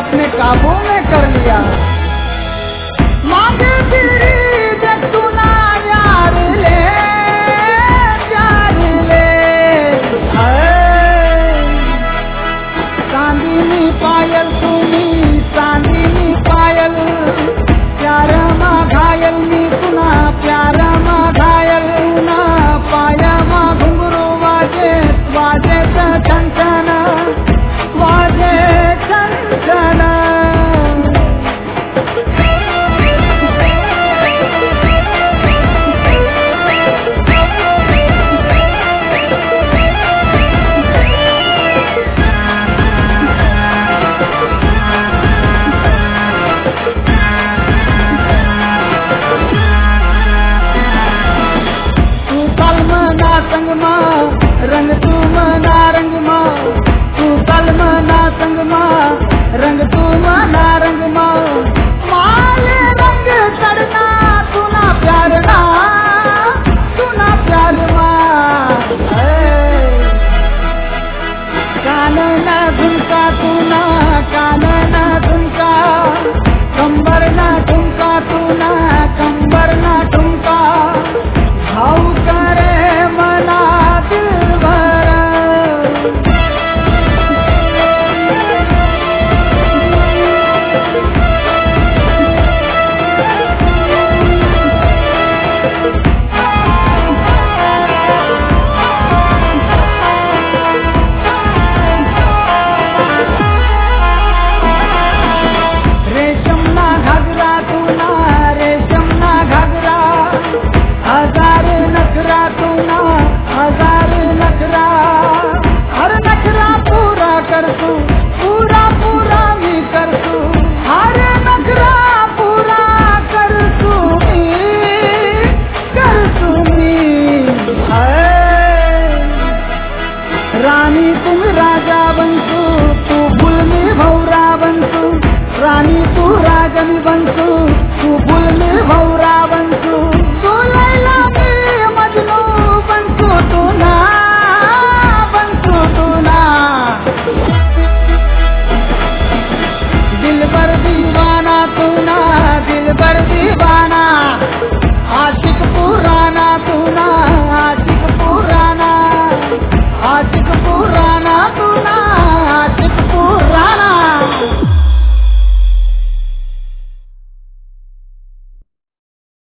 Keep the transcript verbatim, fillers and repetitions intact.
अपने काबू में कर लिया। मांगे तेरी देख तू ना यार ले प्यार ले, चांदीनी पायल तुम्ही चांदीनी पायल, प्यार मा घायल मी तुना प्यार मा घायल ना, पाया मा घुंगरू वाजे वाजे छन छन वाजे छन छन। संग मा रंग तू मना रंग मा, तू कल मना संग मा रंग तू मना रंग मा, माले रंग चढ़ना तू ना प्यार ना तू ना प्यार मा। कान ना झुमका तू ना कान ना झुमका, कंबर ना ठुमका तू ना कंबर ना ठुमका, भाव करे मना दिल भर। रेशम ना घाघरा तू ना रेशम ना घाघरा, हजार नखरा तू ना हजार नखरा, हर नखरा पूरा कर तू पूरा पूरा भी कर तू, हर नखरा पूरा कर तू कर तू। रानी तुम राजा बनसू तू फुल में भौरा बनसू, रानी तू राजन बनसू तू फुल में भौरा बनसू, तू लैला